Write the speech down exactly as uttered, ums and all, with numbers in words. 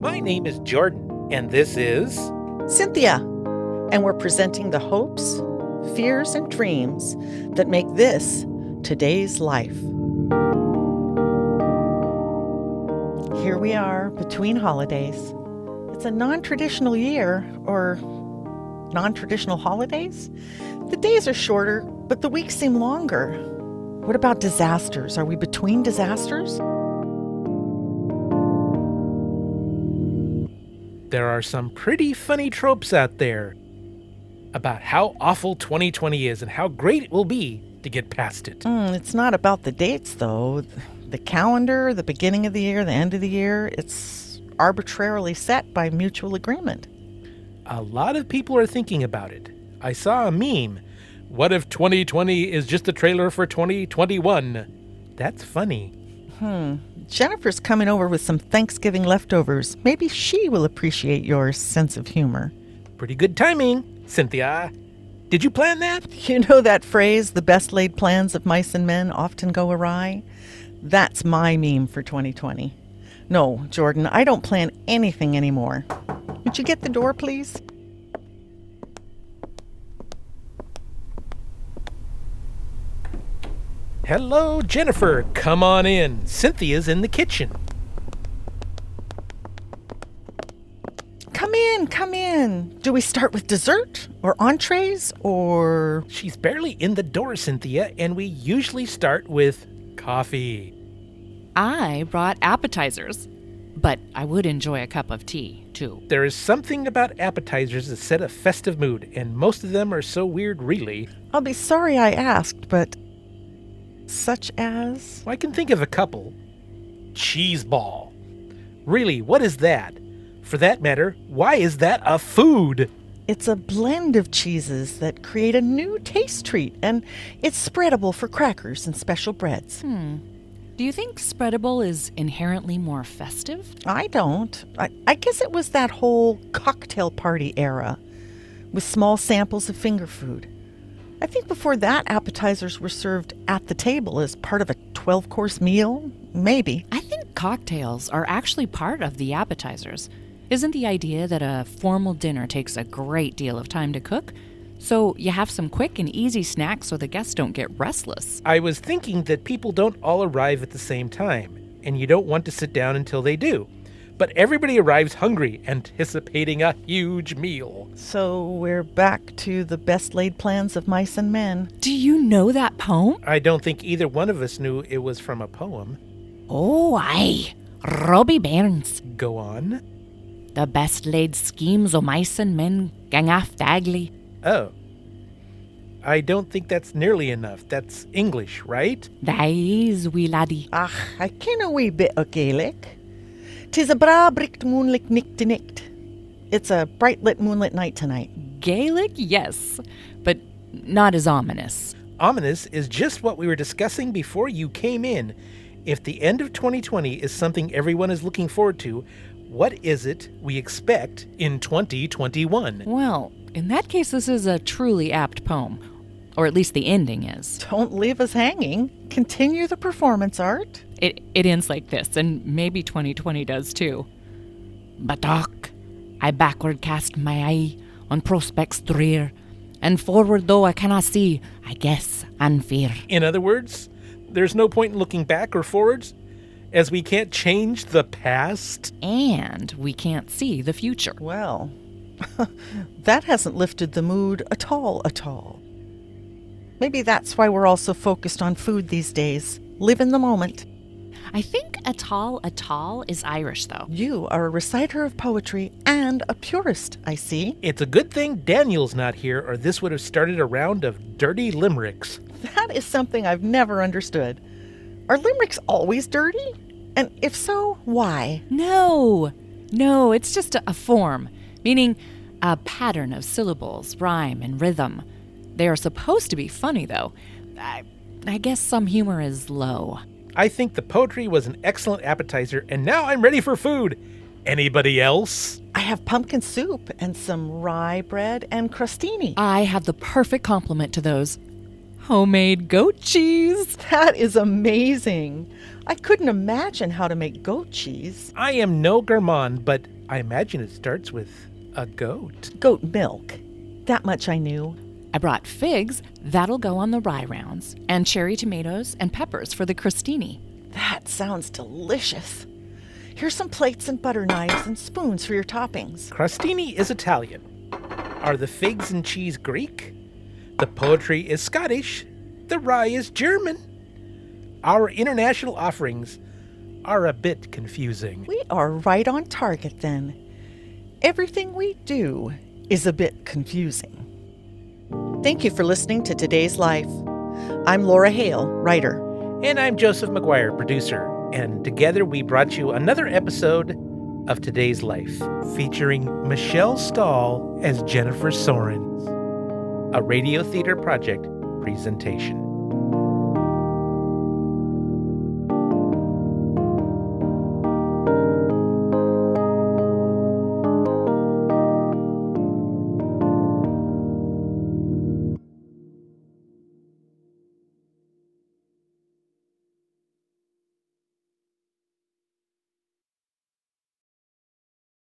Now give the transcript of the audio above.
My name is Jordan, and this is Cynthia, and we're presenting the hopes, fears, and dreams that make this today's life. Here we are between holidays. It's a non-traditional year, or non-traditional holidays. The days are shorter, but the weeks seem longer. What about disasters? Are we between disasters? There are some pretty funny tropes out there about how awful twenty twenty is and how great it will be to get past it. Mm, it's not about the dates, though. The calendar, the beginning of the year, the end of the year, it's arbitrarily set by mutual agreement. A lot of people are thinking about it. I saw a meme. What if twenty twenty is just a trailer for twenty twenty-one? That's funny. Hmm. Jennifer's coming over with some Thanksgiving leftovers. Maybe she will appreciate your sense of humor. Pretty good timing, Cynthia. Did you plan that? You know that phrase, the best laid plans of mice and men often go awry? That's my meme for twenty twenty. No, Jordan, I don't plan anything anymore. Would you get the door, please? Hello, Jennifer. Come on in. Cynthia's in the kitchen. Come in, come in. Do we start with dessert or entrees or... She's barely in the door, Cynthia, and we usually start with coffee. I brought appetizers, but I would enjoy a cup of tea, too. There is something about appetizers that set a festive mood, and most of them are so weird, really. I'll be sorry I asked, but... Such as? I can think of a couple. Cheese ball. Really, what is that? For that matter, why is that a food? It's a blend of cheeses that create a new taste treat, and it's spreadable for crackers and special breads. Hmm. Do you think spreadable is inherently more festive? I don't. I, I guess it was that whole cocktail party era, with small samples of finger food. I think before that, appetizers were served at the table as part of a twelve-course meal. Maybe. I think cocktails are actually part of the appetizers. Isn't the idea that a formal dinner takes a great deal of time to cook? So you have some quick and easy snacks so the guests don't get restless. I was thinking that people don't all arrive at the same time, and you don't want to sit down until they do. But everybody arrives hungry, anticipating a huge meal. So we're back to the best laid plans of mice and men. Do you know that poem? I don't think either one of us knew it was from a poem. Oh, aye. Robbie Burns. Go on. The best laid schemes o' mice and men gang aft dagley. Oh. I don't think that's nearly enough. That's English, right? That is, wee laddie. Ach, I ken a wee bit o' Gaelic. 'Tis a bra bricht moonlicht nicht to nicht. It's a bright lit moonlit night tonight. Gaelic, yes, but not as ominous. Ominous is just what we were discussing before you came in. If the end of twenty twenty is something everyone is looking forward to, what is it we expect in twenty twenty-one? Well, in that case, this is a truly apt poem. Or at least the ending is. Don't leave us hanging. Continue the performance, Art. It it ends like this, and maybe twenty twenty does too. But och, I backward cast my eye on prospects drear, and forward though I cannot see, I guess and fear. In other words, there's no point in looking back or forwards, as we can't change the past. And we can't see the future. Well, that hasn't lifted the mood at all, at all. Maybe that's why we're all so focused on food these days. Live in the moment. I think Atal Atal is Irish, though. You are a reciter of poetry and a purist, I see. It's a good thing Daniel's not here, or this would have started a round of dirty limericks. That is something I've never understood. Are limericks always dirty? And if so, why? No, no, it's just a, a form, meaning a pattern of syllables, rhyme, and rhythm. They are supposed to be funny, though. I, I guess some humor is low. I think the poetry was an excellent appetizer, and now I'm ready for food. Anybody else? I have pumpkin soup and some rye bread and crostini. I have the perfect complement to those. homemade goat cheese. That is amazing. I couldn't imagine how to make goat cheese. I am no gourmand, but I imagine it starts with a goat. Goat milk. That much I knew. I brought figs, that'll go on the rye rounds, and cherry tomatoes and peppers for the crostini. That sounds delicious. Here's some plates and butter knives and spoons for your toppings. Crostini is Italian. Are the figs and cheese Greek? The poetry is Scottish. The rye is German. Our international offerings are a bit confusing. We are right on target then. Everything we do is a bit confusing. Thank you for listening to Today's Life. I'm Laura Hale, writer. And I'm Joseph McGuire, producer. And together we brought you another episode of Today's Life, featuring Michelle Stahl as Jennifer Sorens, a Radio Theater Project presentation.